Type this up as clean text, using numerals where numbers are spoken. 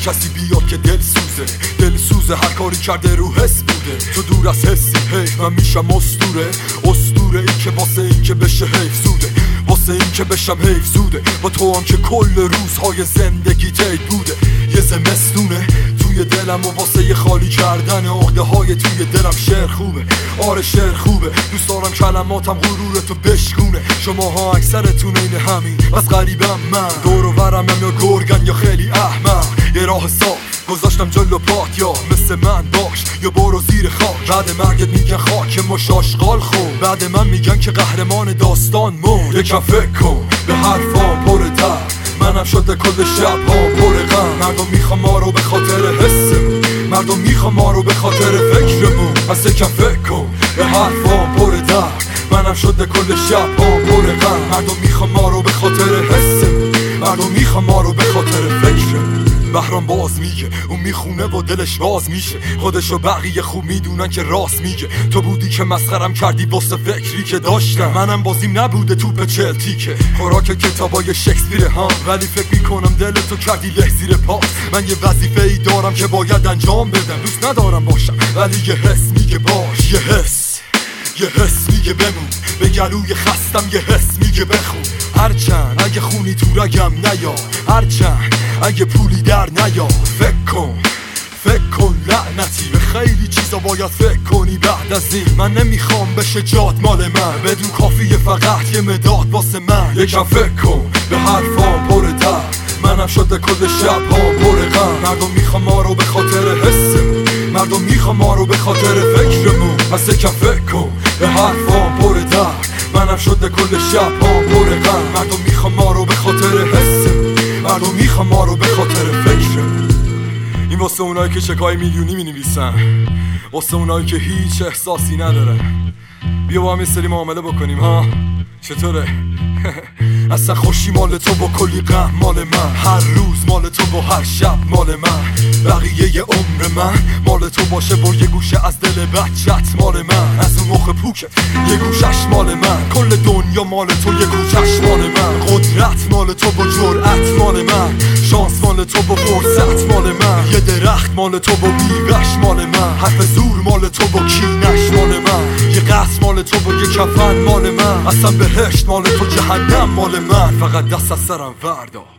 کسی بیاد که دل سوزه هر کاری کرده رو حس بوده. تو دور از حسی حیف من میشم اسطوره ای که واسه این که بشه حیف زوده، واسه این که بشم حیف زوده. با تو هم که کل روزهای زندگی تیت بوده. یه زمستونه توی دلم و واسه یه خالی کردن عقده های توی دلم. شعر خوبه، آره شعر خوبه، دوست دارم کلماتم غرورتو بشکونه. شماها اکثرتون این همین، بس غریبم من. دور و برم یا گرگن یا خیلی احمق. یه راه صاف گذاشتم جلو پات، یا مثل من باش یا برو زیر خاک. بعد مرگت میگن خاک مش آشغال خون، بعد من میگن که قهرمان داستان مرد. یکم فکر کن به حرفام پر درد، منم شده کل شب ها پر غم. مردم میخوام ما رو به خاطر حسمون، مردم میخوام ما رو به خاطر فکرمون. پس یکم فکر کن به حرفام پر درد، منم شده کل شب ها پر غم. مردم میخوام ما رو به خاطر حسمون، مردم میخوام ما رو به خاطر فکرمون. بهرام باز میگه اون میخونه و دلش باز میشه، خودشو بقیه خوب میدونن که راست میگه. تو بودی که مسخرم کردی واسه فکری که داشتم، منم بازیم نبوده توپ چلتیکه خوراک کتابای شکسپیر ها. ولی فکر میکنم دلتو کردی له زیر پاس. من یه وظیفه ای دارم که باید انجام بدم، دوست ندارم باشم ولی یه حس میگه باش. یه حس میگه بمون، به گلوی خستم یه حس میگه بخون. هرچند اگه خونی تو رگم نیا، هرچند اگه پولی در نیا. فکر کن لعنتی، به خیلی چیزا باید فکر کنی بعد از این. من نمیخوام بشه جات مال من، بدون کافیه فقط یه مداد واسه من. یکم فکر کن به حرفام پر درد، منم شده کل شب ها پر غم. مردم میخوام ما رو به خاطر حسمون، مردم میخوام ما رو به خاطر فکرمون. پس یکم فکر کن به حرفام پر درد، منم شده کل شب ها پر غم. مردم میخوام ما رو به خاطر حسمون، مردم میخوام ما رو به خاطر فکرمون. این واسه اونایی که چکای میلیونی مینویسن، واسه اونایی که هیچ احساسی ندارن. بیا با هم یه سری معامله بکنیم ها، چطوره؟ اصلا خوشی مال تو با کلی غم مال من، هر روز مال تو با هر شب مال من. بقیه ی عمر من مال تو باشه و یه گوشه از دل بچت مال من. از اون مخ پوکت یه گوشش مال من، کل دنیا مال تو یه گوشش مال من. قدرت مال تو با جرأت مال من، شانس مال تو با فرصت مال من. یه درخت مال تو با میوه‌اش مال من، حرف زور مال تو با کینش مال من. یه قصر مال تو با یه کفن مال من، اصلا بهشت مال تو جهنم مال من. فقط دست از سرم وردار.